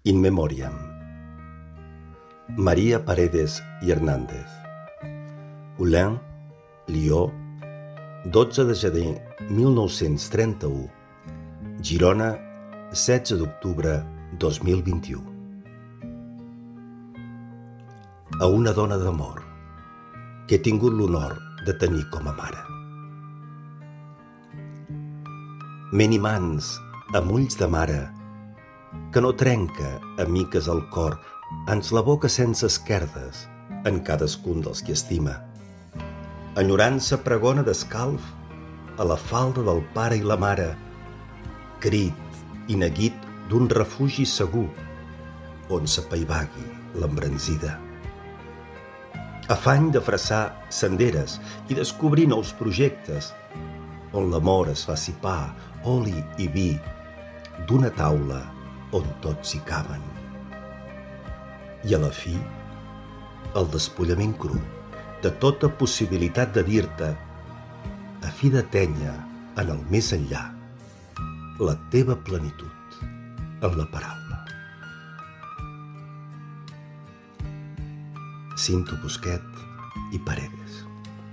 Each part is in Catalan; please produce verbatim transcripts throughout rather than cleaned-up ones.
In Memoriam. Maria Paredes i Hernández. Olin, Lió, dotze de gener mil nou-cents trenta-u. Girona, setze d'octubre dos mil vint-i-u. A una dona d'amor que he tingut l'honor de tenir com a mare. Men i mans amb ulls de mare que no trenca, amiques al cor, ans la boca sense esquerdes en cadascun dels qui estima. Enyorança pregona d'escalf a la falda del pare i la mare, crit i neguit d'un refugi segur on s'apaivagui l'embranzida. Afany de freçar senderes i descobrir nous projectes on l'amor es faci pa, oli i vi d'una taula on tots hi caben. I a la fi, el despullament cru de tota possibilitat de dir-te, a fi d'atènyer en el més enllà la teva plenitud en la paraula. Cinto Busquet i Paredes.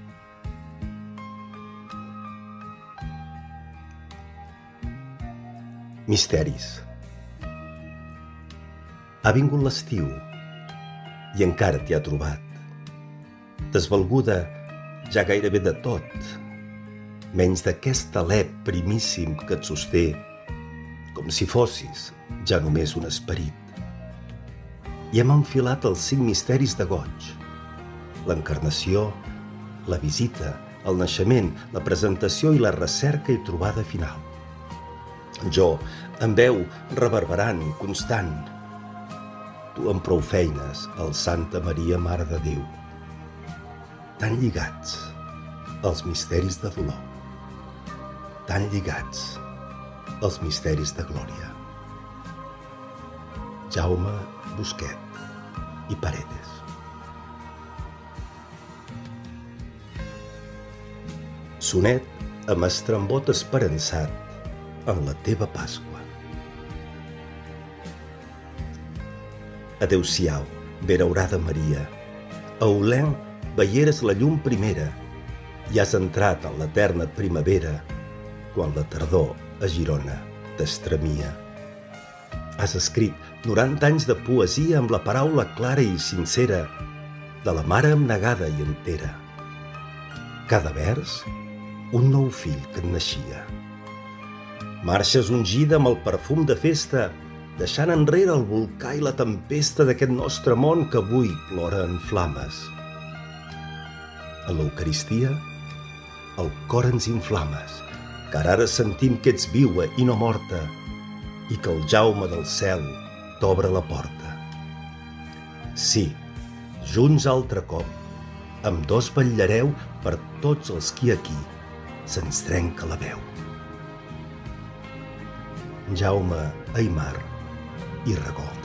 Misteris. Ha vingut l'estiu i encara t'hi ha trobat, desvalguda ja gairebé de tot, menys d'aquest alè primíssim que et sosté, com si fossis ja només un esperit. I hem enfilat els cinc misteris de goig: l'encarnació, la visita, el naixement, la presentació i la recerca i trobada final. Jo, amb veu reverberant, constant, tu amb prou feines, el Santa Maria, Mare de Déu, tan lligats als misteris de dolor, tan lligats als misteris de glòria. Jaume Busquet i Paredes. Sonet amb estrambot esperançat en la teva Pasqua. Adéu-siau, beraurada Maria. A Olin veieres la llum primera i has entrat en l'eterna primavera quan la tardor a Girona t'estremia. Has escrit noranta anys de poesia amb la paraula clara i sincera de la mare abnegada i entera. Cada vers, un nou fill que et naixia. Marxes ungida amb el perfum de festa, deixant enrere el volcà i la tempesta d'aquest nostre món que avui plora en flames. A l'Eucaristia, el cor ens inflames, car ara sentim que ets viua i no morta i que el Jaume del cel t'obre la porta. Sí, junts altre cop, amb dos vetllareu per tots els qui aquí se'ns trenca la veu. Jaume Aimar i Regó.